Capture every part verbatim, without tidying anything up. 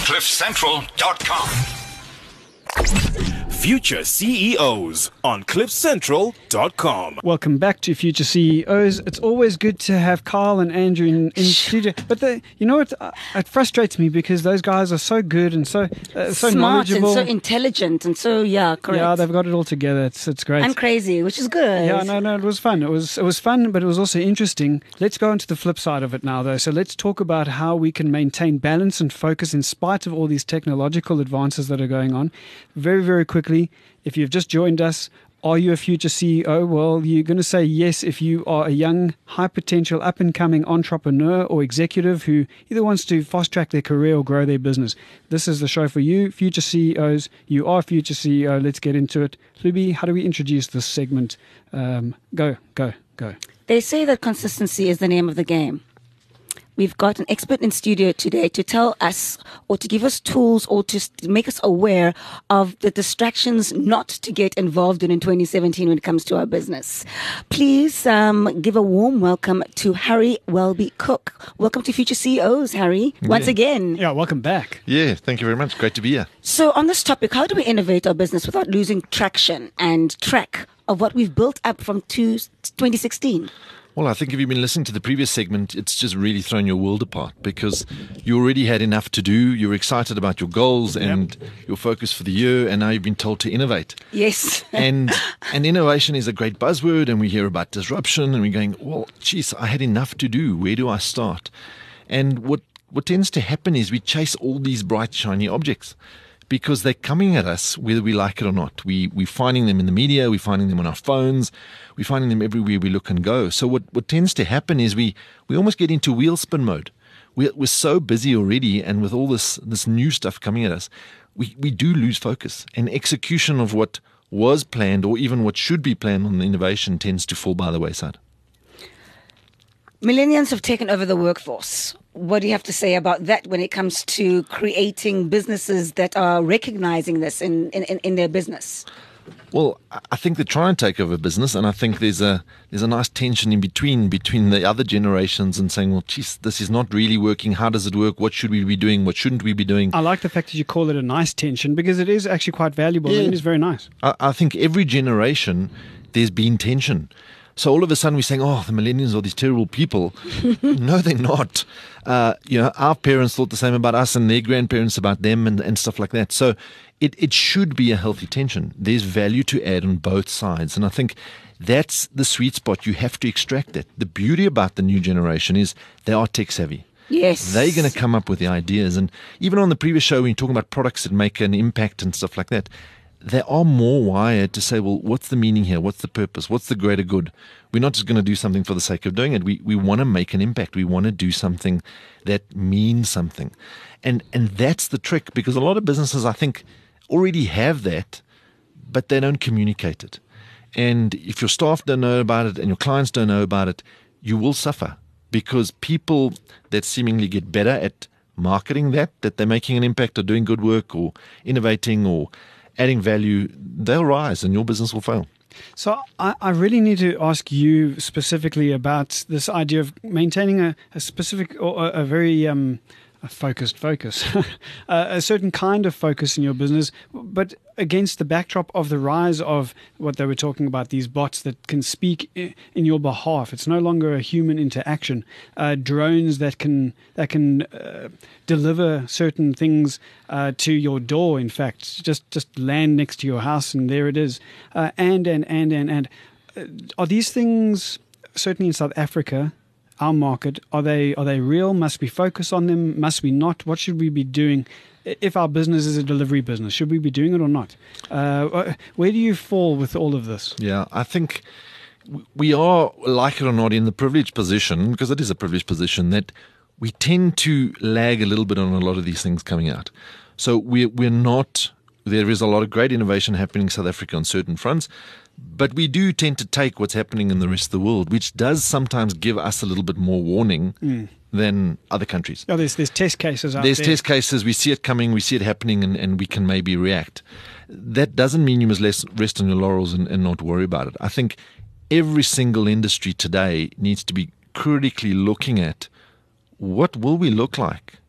cliff central dot com. Future C E Os on cliff central dot com. Welcome back to Future C E Os. It's always good to have Carl and Andrew in, in studio. But the, you know what? Uh, it frustrates me because those guys are so good and so uh, so smart knowledgeable. and so intelligent and so yeah, correct. Yeah, they've got it all together. It's it's great. And crazy, which is good. Yeah, no, no, it was fun. It was it was fun, but it was also interesting. Let's go into the flip side of it now, though. So let's talk about how we can maintain balance and focus in spite of all these technological advances that are going on. Very, very quickly, if you've just joined us, are you a future C E O? Well, you're going to say yes if you are a young, high-potential, up-and-coming entrepreneur or executive who either wants to fast-track their career or grow their business. This is the show for you, future C E Os. You are a future C E O. Let's get into it. Luby, how do we introduce this segment? Um, go, go, go. They say that consistency is the name of the game. We've got an expert in studio today to tell us or to give us tools or to make us aware of the distractions not to get involved in in twenty seventeen when it comes to our business. Please um, give a warm welcome to Harry Welby-Cook. Welcome to Future C E Os, Harry, once Yeah. again. Yeah, welcome back. Yeah, thank you very much. Great to be here. So on this topic, how do we innovate our business without losing traction and track of what we've built up from two, twenty sixteen? Well, I think if you've been listening to the previous segment, it's just really thrown your world apart because you already had enough to do. You were excited about your goals and yep. your focus for the year, and now you've been told to innovate. Yes. and and innovation is a great buzzword, and we hear about disruption, and we're going, well, geez, I had enough to do. Where do I start? And what, what tends to happen is we chase all these bright, shiny objects, because they're coming at us whether we like it or not. We, we're finding them in the media, we're finding them on our phones, we're finding them everywhere we look and go. So what, what tends to happen is we, we almost get into wheel spin mode. We're, we're so busy already, and with all this, this new stuff coming at us, we, we do lose focus. And execution of what was planned or even what should be planned on the innovation tends to fall by the wayside. Millennials have taken over the workforce. What do you have to say about that when it comes to creating businesses that are recognizing this in, in, in their business? Well, I think they try and take over business, and I think there's a there's a nice tension in between between the other generations and saying, well, geez, this is not really working. How does it work? What should we be doing? What shouldn't we be doing? I like the fact that you call it a nice tension because it is actually quite valuable Yeah. and it is very nice. I, I think every generation there's been tension. So all of a sudden we're saying, oh, the millennials are these terrible people. No, they're not. Uh, you know, our parents thought the same about us and their grandparents about them and, and stuff like that. So it, it should be a healthy tension. There's value to add on both sides. And I think that's the sweet spot. You have to extract that. The beauty about the new generation is they are tech savvy. Yes. They're going to come up with the ideas. And even on the previous show, when you're talking about products that make an impact and stuff like that, they are more wired to say, well, what's the meaning here? What's the purpose? What's the greater good? We're not just going to do something for the sake of doing it. We we want to make an impact. We want to do something that means something. And and that's the trick, because a lot of businesses, I think, already have that, but they don't communicate it. And if your staff don't know about it and your clients don't know about it, you will suffer, because people that seemingly get better at marketing that, that they're making an impact or doing good work or innovating or adding value, they'll rise and your business will fail. So I, I really need to ask you specifically about this idea of maintaining a, a specific or a, a very um, a focused focus, a, a certain kind of focus in your business, but against the backdrop of the rise of what they were talking about, these bots that can speak in your behalf. It's no longer a human interaction. Uh, drones that can that can uh, deliver certain things uh, to your door. In fact, just just land next to your house and there it is. Uh, and and and and and uh, are these things, certainly in South Africa, our market, are they are they real? Must we focus on them? Must we not? What should we be doing? If our business is a delivery business, should we be doing it or not? Uh, where do you fall with all of this? Yeah, I think we are, like it or not, in the privileged position, because it is a privileged position, that we tend to lag a little bit on a lot of these things coming out. So we're, we're not, there is a lot of great innovation happening in South Africa on certain fronts, but we do tend to take what's happening in the rest of the world, which does sometimes give us a little bit more warning mm. than other countries. Oh, there's, there's test cases out There's there. test cases. We see it coming. We see it happening, and, and we can maybe react. That doesn't mean you must less rest on your laurels and, and not worry about it. I think every single industry today needs to be critically looking at what will we look like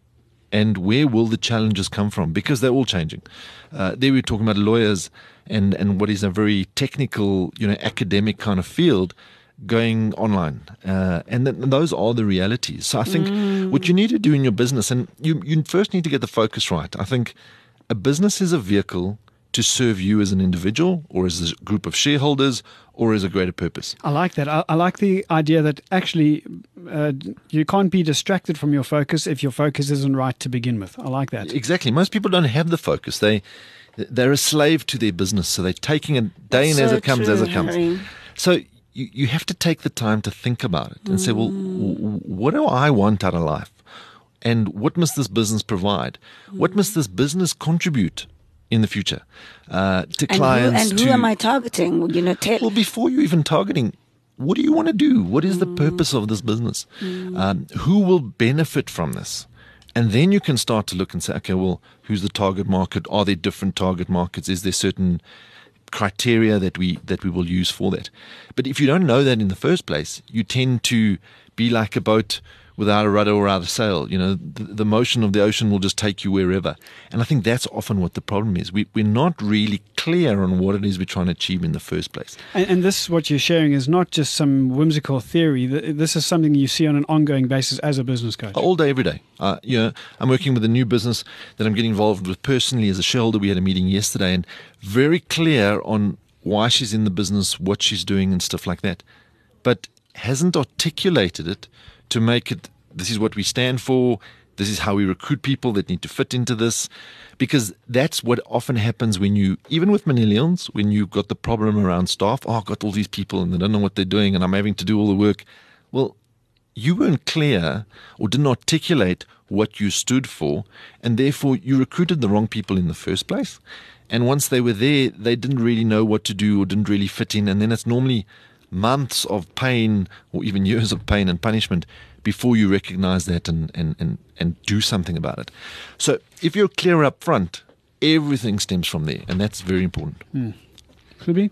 And where will the challenges come from? Because they're all changing. Uh, there we were talking about lawyers and, and what is a very technical, you know, academic kind of field going online. Uh, and, th- and those are the realities. So I think mm. what you need to do in your business, and you, you first need to get the focus right. I think a business is a vehicle to serve you as an individual or as a group of shareholders or as a greater purpose. I like that. I, I like the idea that actually uh, you can't be distracted from your focus if your focus isn't right to begin with. I like that. Exactly. Most people don't have the focus. They, they're a slave to their business. So they're taking a day in as it comes, true, as it comes. Harry. So you, you have to take the time to think about it and mm. say, well, w- what do I want out of life? And what must this business provide? Mm. What must this business contribute in the future uh, to and clients? Who, and who to, am I targeting? You know, tell- well, before you even targeting, what do you want to do? What is mm. the purpose of this business? Mm. Um, who will benefit from this? And then you can start to look and say, okay, well, who's the target market? Are there different target markets? Is there certain criteria that we that we will use for that? But if you don't know that in the first place, you tend to be like a boat without a rudder or without a sail. You know, the, the motion of the ocean will just take you wherever. And I think that's often what the problem is. We, we're not really clear on what it is we're trying to achieve in the first place. And, and this, what you're sharing, is not just some whimsical theory. This is something you see on an ongoing basis as a business coach. All day, every day. Uh, you know, I'm working with a new business that I'm getting involved with personally as a shareholder. We had a meeting yesterday and very clear on why she's in the business, what she's doing and stuff like that. But hasn't articulated it to make it, this is what we stand for, this is how we recruit people that need to fit into this. Because that's what often happens when you, even with millennials, when you've got the problem around staff, oh, I've got all these people and they don't know what they're doing and I'm having to do all the work. Well, you weren't clear or didn't articulate what you stood for, and therefore you recruited the wrong people in the first place. And once they were there, they didn't really know what to do or didn't really fit in, and then it's normally months of pain or even years of pain and punishment before you recognize that and, and, and, and do something about it. So if you're clear up front, everything stems from there, and that's very important. Hmm. Phoebe?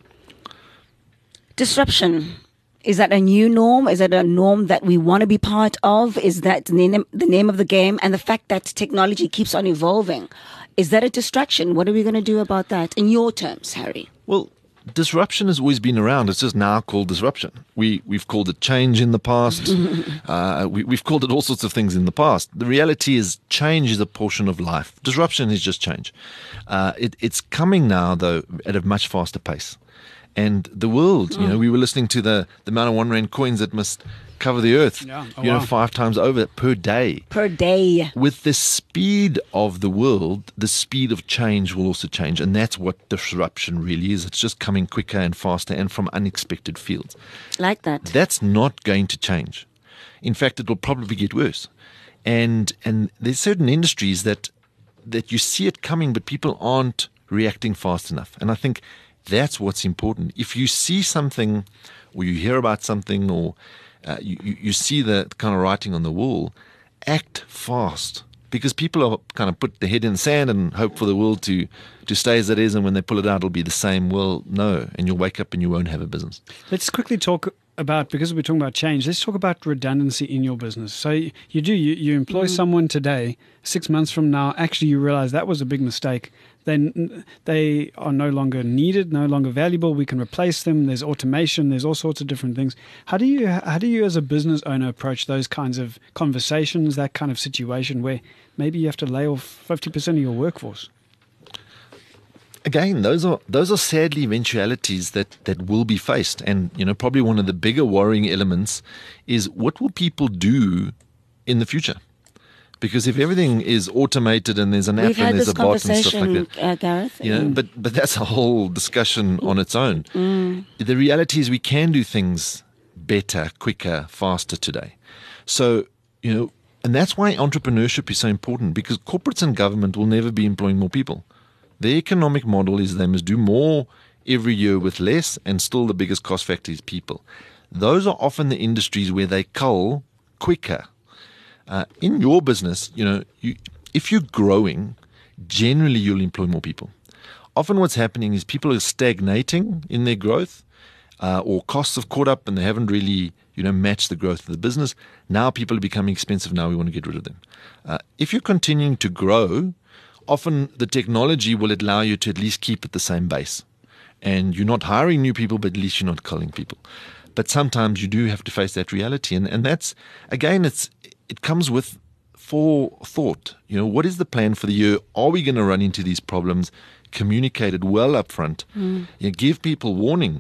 Disruption. Is that a new norm? Is that a norm that we want to be part of? Is that the name, the name of the game? And the fact that technology keeps on evolving, is that a distraction? What are we going to do about that in your terms, Harry? Well, disruption has always been around. It's just now called disruption. We, we've called it change in the past. uh, we, we've called it all sorts of things in the past. The reality is change is a portion of life. Disruption is just change. Uh, it, it's coming now, though, at a much faster pace. And the world, mm. you know, we were listening to the, the amount of one rand coins that must cover the earth, yeah. oh, you know, wow. five times over per day. Per day. With the speed of the world, the speed of change will also change. And that's what disruption really is. It's just coming quicker and faster and from unexpected fields. Like that. That's not going to change. In fact, it will probably get worse. And and there's certain industries that that you see it coming, but people aren't reacting fast enough. And I think that's what's important. If you see something or you hear about something or uh, you, you see the kind of writing on the wall, act fast. Because people are kind of put their head in the sand and hope for the world to, to stay as it is, and when they pull it out, it'll be the same. Well, no, and you'll wake up and you won't have a business. Let's quickly talk about, because we're talking about change, let's talk about redundancy in your business. So you, you do, you, you employ mm. someone today, six months from now, actually you realize that was a big mistake. Then they are no longer needed, no longer valuable. We can replace them. There's automation. There's all sorts of different things. How do you, how do you as a business owner approach those kinds of conversations, that kind of situation where maybe you have to lay off fifty percent of your workforce? Again, those are those are sadly eventualities that, that will be faced. And, you know, probably one of the bigger worrying elements is what will people do in the future? Because if everything is automated and there's an app We've and had there's this a bot and stuff like that, uh, Gareth. you know, mm. but but that's a whole discussion on its own. Mm. The reality is we can do things better, quicker, faster today. So, you know, and that's why entrepreneurship is so important, because corporates and government will never be employing more people. The economic model is they must do more every year with less, and still the biggest cost factor is people. Those are often the industries where they cull quicker. Uh, in your business, you know, you, if you're growing, generally you'll employ more people. Often what's happening is people are stagnating in their growth, uh, or costs have caught up and they haven't really, you know, matched the growth of the business. Now people are becoming expensive. Now we want to get rid of them. Uh, if you're continuing to grow, often the technology will allow you to at least keep at the same base. And you're not hiring new people, but at least you're not culling people. But sometimes you do have to face that reality. And, and that's, again, it's it comes with forethought. You know, what is the plan for the year? Are we going to run into these problems? Communicate it well up front. Mm. You know, give people warning.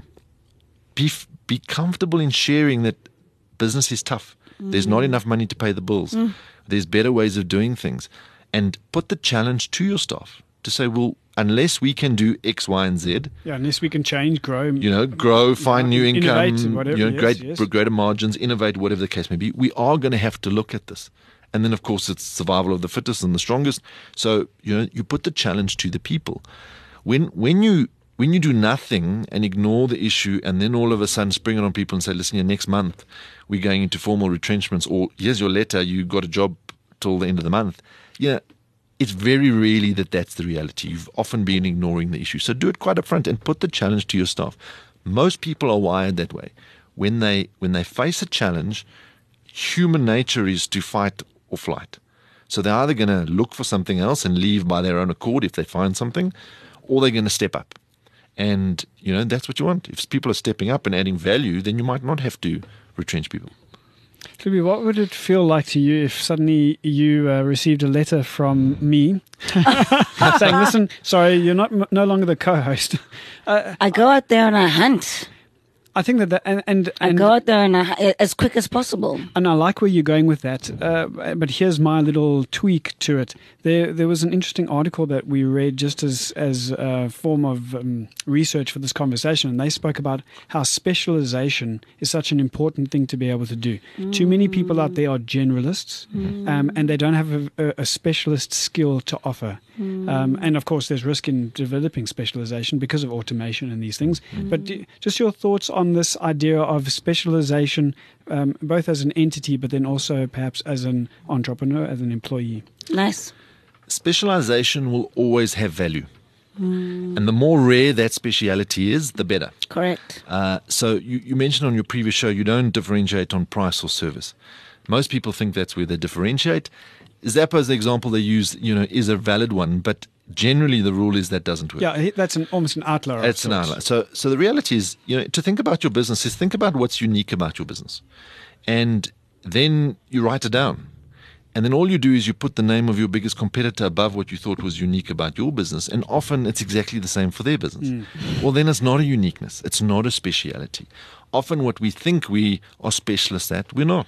Be, be comfortable in sharing that business is tough. Mm. There's not enough money to pay the bills. Mm. There's better ways of doing things. And put the challenge to your staff to say, well, unless we can do X, Y, and Z. Yeah, unless we can change, grow. You know, grow, find new income, whatever, you know, yes, great, yes. greater margins, innovate, whatever the case may be. We are going to have to look at this. And then, of course, it's survival of the fittest and the strongest. So, you know, you put the challenge to the people. When when you when you do nothing and ignore the issue and then all of a sudden spring it on people and say, listen, here, next month we're going into formal retrenchments, or here's your letter, you got a job till the end of the month. Yeah, it's very rarely that that's the reality. You've often been ignoring the issue. So do it quite upfront and put the challenge to your staff. Most people are wired that way. When they when they face a challenge, human nature is to fight or flight. So they're either going to look for something else and leave by their own accord if they find something, or they're going to step up. And, you know, that's what you want. If people are stepping up and adding value, then you might not have to retrench people. Libby, what would it feel like to you if suddenly you uh, received a letter from me saying, listen, sorry, you're not no longer the co-host? Uh, I go out there and I hunt. I think that, the, and, and, I and go out there and I, as quick as possible. And I like where you're going with that. Uh, but here's my little tweak to it. There, there was an interesting article that we read just as as a form of um, research for this conversation, and they spoke about how specialization is such an important thing to be able to do. Mm. Too many people out there are generalists, mm. um, and they don't have a, a specialist skill to offer. Mm. Um, and of course, there's risk in developing specialization because of automation and these things. Mm. But do, just your thoughts on this idea of specialization, um, both as an entity, but then also perhaps as an entrepreneur, as an employee. Nice. Specialization will always have value. Mm. And the more rare that speciality is, the better. Correct. Uh, so you, you mentioned on your previous show, you don't differentiate on price or service. Most people think that's where they differentiate. Zappos, as the example they use, you know, is a valid one, but generally the rule is that doesn't work. Yeah, that's an, almost an outlier. It's an outlier. So, so the reality is, you know, to think about your business is think about what's unique about your business, and then you write it down, and then all you do is you put the name of your biggest competitor above what you thought was unique about your business, and often it's exactly the same for their business. Mm. Well, then it's not a uniqueness. It's not a speciality. Often what we think we are specialists at, we're not.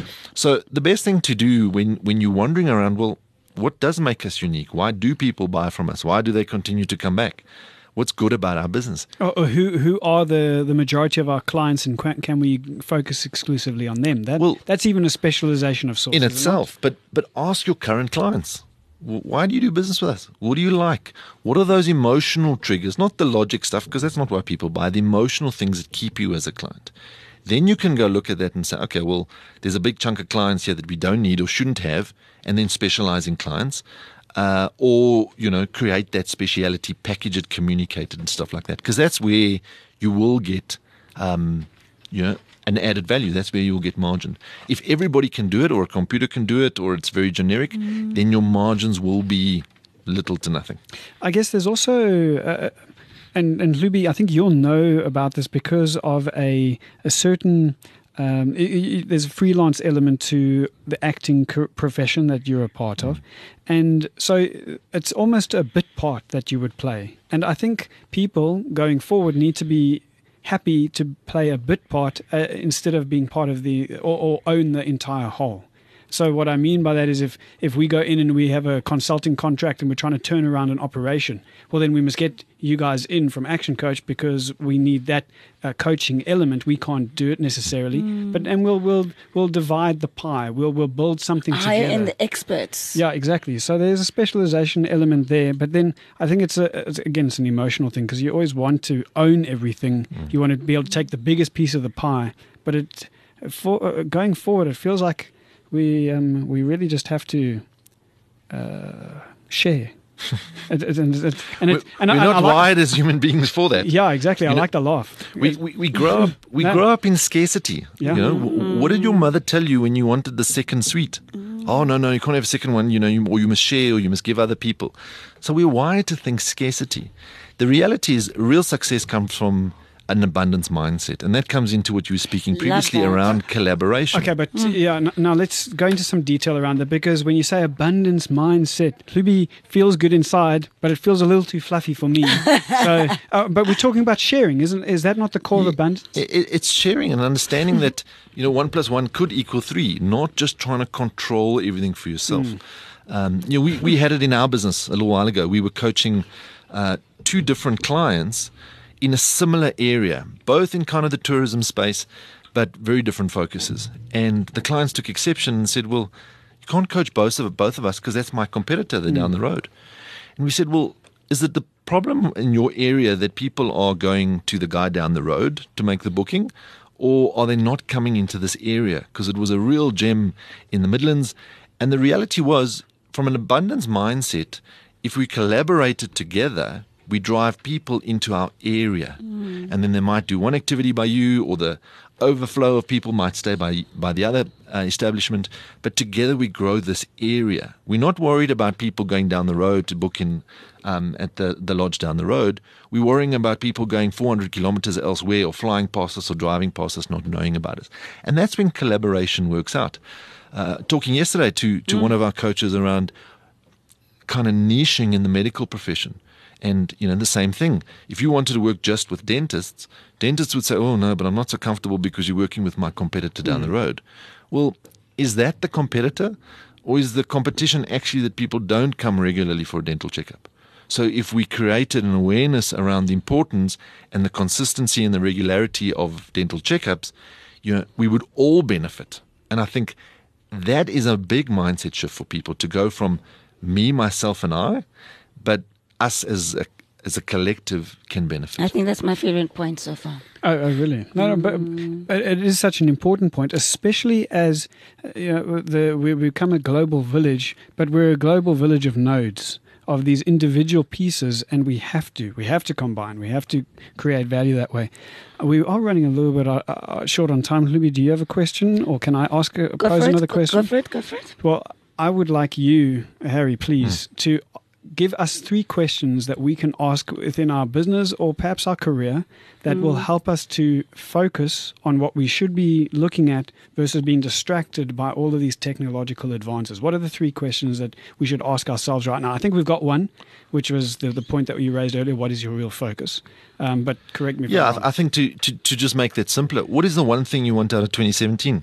So the best thing to do when, when you're wandering around, well, what does make us unique? Why do people buy from us? Why do they continue to come back? What's good about our business? Or, or who who are the, the majority of our clients, and can we focus exclusively on them? That, well, that's even a specialization of sorts. In itself, but but ask your current clients. Why do you do business with us? What do you like? What are those emotional triggers? Not the logic stuff, because that's not why people buy. The emotional things that keep you as a client. Then you can go look at that and say, okay, well, there's a big chunk of clients here that we don't need or shouldn't have, and then specialize in clients. Uh, or, you know, create that speciality, package it, communicate it, and stuff like that. Because that's where you will get, um, you know, an added value. That's where you'll get margin. If everybody can do it, or a computer can do it, or it's very generic, mm. then your margins will be little to nothing. I guess there's also, uh, and and Luby, I think you'll know about this because of a a certain. Um, it, it, there's a freelance element to the acting co- profession that you're a part of. And so it's almost a bit part that you would play. And I think people going forward need to be happy to play a bit part uh, instead of being part of the, or, or own the entire whole. So what I mean by that is if, if we go in and we have a consulting contract and we're trying to turn around an operation, well, then we must get you guys in from Action Coach because we need that uh, coaching element. We can't do it necessarily, mm. but and we'll we'll we'll divide the pie. We'll we'll build something Hire together. in the experts. Yeah, exactly. So there's a specialization element there, but then I think it's a it's, again it's an emotional thing because you always want to own everything. Mm. You want to be able to take the biggest piece of the pie, but it for uh, going forward, it feels like. We um, we really just have to uh, share it, it, and it, and, it, and We're I, not I like, wired as human beings for that. Yeah, exactly. I You know, like the laugh. We, we, we grow up we No. grow up in scarcity. Yeah. You know, W- what did your mother tell you when you wanted the second sweet? Oh no, no, you can't have a second one. You know, you, or you must share, or you must give other people. So we're wired to think scarcity. The reality is, real success comes from an abundance mindset, and that comes into what you were speaking Love previously that. around collaboration. Okay, but yeah, n- now let's go into some detail around that, because when you say abundance mindset, Luby feels good inside, but it feels a little too fluffy for me. so, uh, but we're talking about sharing, isn't? Is that not the core of abundance? It, it- it's sharing and understanding that, you know, one plus one could equal three, not just trying to control everything for yourself. Um, you know, we, we had it in our business a little while ago. We were coaching uh, two different clients in a similar area, both in kind of the tourism space, but very different focuses. And the clients took exception and said, well, you can't coach both of, both of us because that's my competitor. They're down the road. And we said, well, is it the problem in your area that people are going to the guy down the road to make the booking? Or are they not coming into this area? Because it was a real gem in the Midlands. And the reality was, from an abundance mindset, if we collaborated together, we drive people into our area. And then they might do one activity by you, or the overflow of people might stay by by the other uh, establishment. But together we grow this area. We're not worried about people going down the road to book in um, at the, the lodge down the road. We're worrying about people going four hundred kilometers elsewhere, or flying past us, or driving past us, not knowing about us. And that's when collaboration works out. Uh, talking yesterday to, to one of our coaches around kind of niching in the medical profession. And, you know, the same thing. If you wanted to work just with dentists, dentists would say, oh, no, but I'm not so comfortable because you're working with my competitor down the road. Well, is that the competitor? Or is the competition actually that people don't come regularly for a dental checkup? So if we created an awareness around the importance and the consistency and the regularity of dental checkups, you know, we would all benefit. And I think that is a big mindset shift for people, to go from me, myself, and I, but us as a, as a collective can benefit. I think that's my favorite point so far. Oh, oh, really? No, no, but but it is such an important point, especially as uh, you know, the, we become a global village, but we're a global village of nodes, of these individual pieces, and we have to, we have to combine, we have to create value that way. We are running a little bit uh, uh, short on time. Luby, do you have a question, or can I ask a, Go pose for another it. Go- question? Go for it. Go for it. Well, I would like you, Harry, please, to give us three questions that we can ask within our business or perhaps our career that will help us to focus on what we should be looking at versus being distracted by all of these technological advances. What are the three questions that we should ask ourselves right now? I think we've got one, which was the, the point that you raised earlier. What is your real focus? Um, but correct me if Yeah, I'm I, th- I think to, to, to just make that simpler, what is the one thing you want out of twenty seventeen?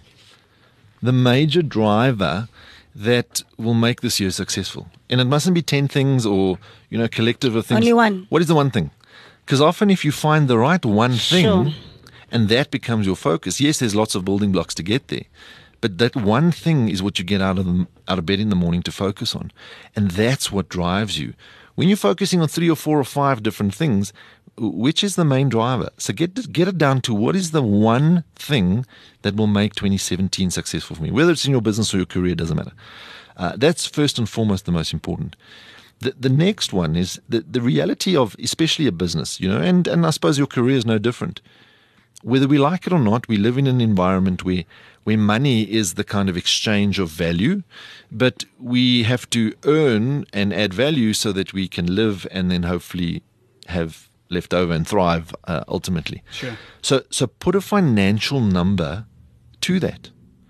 The major driver that will make this year successful. And it mustn't be ten things or, you know, collective of things. Only one. What is the one thing? Because often if you find the right one thing, Sure. and that becomes your focus, yes, there's lots of building blocks to get there. But that one thing is what you get out of the, out of bed in the morning to focus on. And that's what drives you. When you're focusing on three or four or five different things, which is the main driver? So get get it down to what is the one thing that will make twenty seventeen successful for me, whether it's in your business or your career, doesn't matter. Uh, that's first and foremost the most important. The the next one is the, the reality of especially a business, you know, and, and I suppose your career is no different. Whether we like it or not, we live in an environment where where money is the kind of exchange of value, but we have to earn and add value so that we can live and then hopefully have left over and thrive uh, ultimately. Sure. So so put a financial number to that,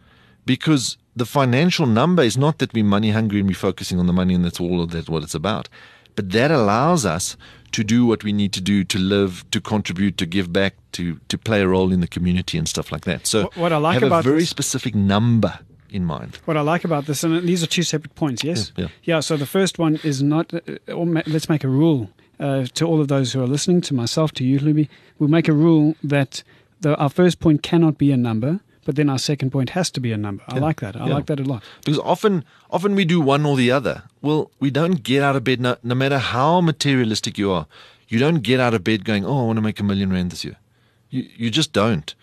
because the financial number is not that we're money hungry and we're focusing on the money and that's all of that what it's about, but that allows us to do what we need to do to live, to contribute, to give back, to to play a role in the community and stuff like that. So What- what I like have about a very this- specific number in mind. What I like about this, and these are two separate points, yes? Yeah, yeah. Yeah, so the first one is not, uh, or ma- let's make a rule uh, to all of those who are listening, to myself, to you, Luby. We'll make a rule that the, our first point cannot be a number, but then our second point has to be a number. I Yeah, like that. I yeah. like that a lot. Because often, often we do one or the other. Well, we don't get out of bed, no, no matter how materialistic you are. You don't get out of bed going, oh, I want to make a million rand this year. You, you just don't.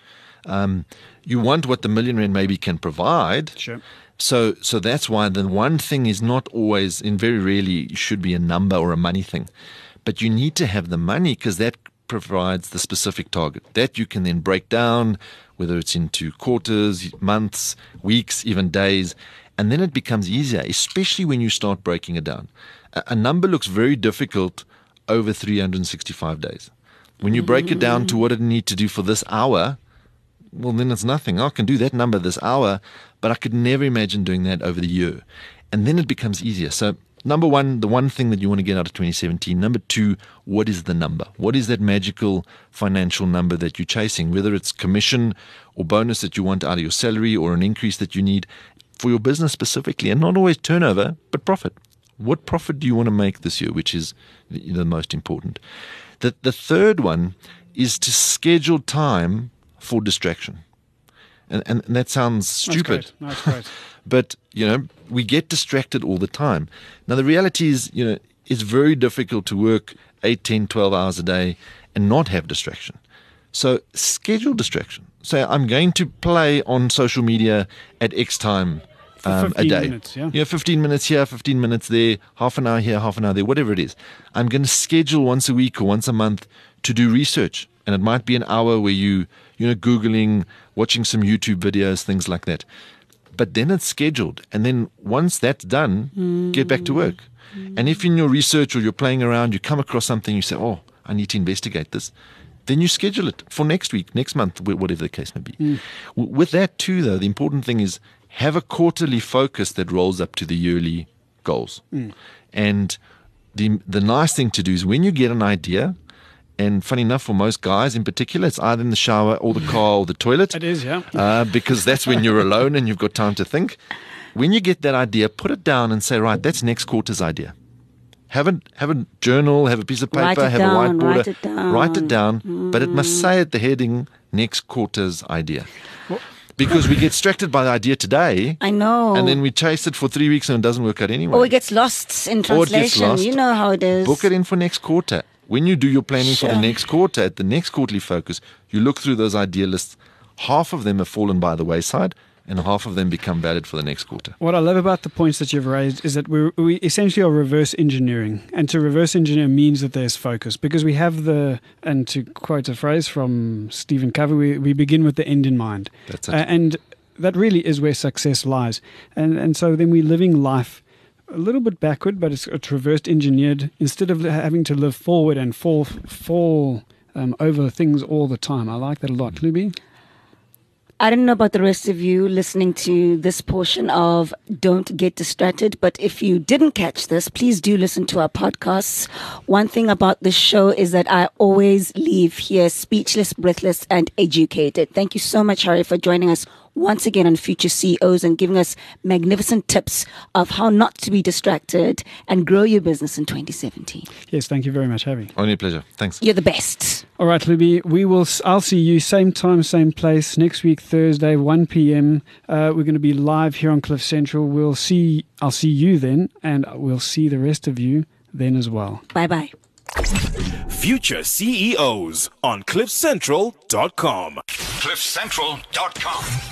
Um, you want what the million rand maybe can provide. Sure. So, so that's why the one thing is not always, and very rarely, should be a number or a money thing. But you need to have the money because that provides the specific target that you can then break down, whether it's into quarters, months, weeks, even days. And then it becomes easier, especially when you start breaking it down. A, a number looks very difficult over three hundred sixty-five days. When you break it down to what it need to do for this hour, well, then it's nothing. I can do that number this hour, but I could never imagine doing that over the year. And then it becomes easier. So number one, the one thing that you want to get out of twenty seventeen. Number two, what is the number? What is that magical financial number that you're chasing? Whether it's commission or bonus that you want out of your salary or an increase that you need for your business specifically, and not always turnover, but profit. What profit do you want to make this year, which is the most important? The, the third one is to schedule time for distraction. And, and, and that sounds stupid. That's great. That's great. But, you know, we get distracted all the time. Now, the reality is, you know, it's very difficult to work eight, ten, twelve hours a day and not have distraction. So schedule distraction. Say, I'm going to play on social media at X time um, a day. Minutes, yeah. yeah, fifteen minutes here, fifteen minutes there, half an hour here, half an hour there, whatever it is. I'm going to schedule once a week or once a month to do research. And it might be an hour where you, you know, Googling, watching some YouTube videos, things like that. But then it's scheduled. And then once that's done, mm. get back to work. Mm. And if in your research or you're playing around, you come across something, you say, oh, I need to investigate this. Then you schedule it for next week, next month, whatever the case may be. Mm. With that too, though, the important thing is have a quarterly focus that rolls up to the yearly goals. Mm. And the the nice thing to do is when you get an idea, and funny enough, for most guys in particular, it's either in the shower or the car or the toilet. It is, yeah. Uh, because that's when you're alone and you've got time to think. When you get that idea, put it down and say, right, that's next quarter's idea. Have a, have a journal, have a piece of paper, have down, a whiteboard. Write it down. Write it down, mm. but it must say at the heading, next quarter's idea. Well, because we get distracted by the idea today. I know. And then we chase it for three weeks and it doesn't work out anyway. Or it gets lost in translation. Or it gets lost. You know how it is. Book it in for next quarter. When you do your planning sure. for the next quarter, at the next quarterly focus, you look through those idea lists. Half of them have fallen by the wayside, and half of them become valid for the next quarter. What I love about the points that you've raised is that we we essentially are reverse engineering. And to reverse engineer means that there's focus. Because we have the, and to quote a phrase from Stephen Covey, we, we begin with the end in mind. That's it. Uh, and that really is where success lies. And, and so then we're living life a little bit backward, but it's, it's reversed engineered. Instead of having to live forward and fall fall um, over things all the time. I like that a lot. Luby? I don't know about the rest of you listening to this portion of Don't Get Distracted, but if you didn't catch this, please do listen to our podcasts. One thing about this show is that I always leave here speechless, breathless, and educated. Thank you so much, Harry, for joining us once again on Future C E Os and giving us magnificent tips of how not to be distracted and grow your business in twenty seventeen. Yes, thank you very much, Harry. Only a pleasure. Thanks. You're the best. All right, Luby, we will. I'll see you same time, same place next week, Thursday, one p.m. Uh, we're going to be live here on Cliff Central. We'll see. I'll see you then, and we'll see the rest of you then as well. Bye bye. Future C E Os on cliff central dot com. cliff central dot com.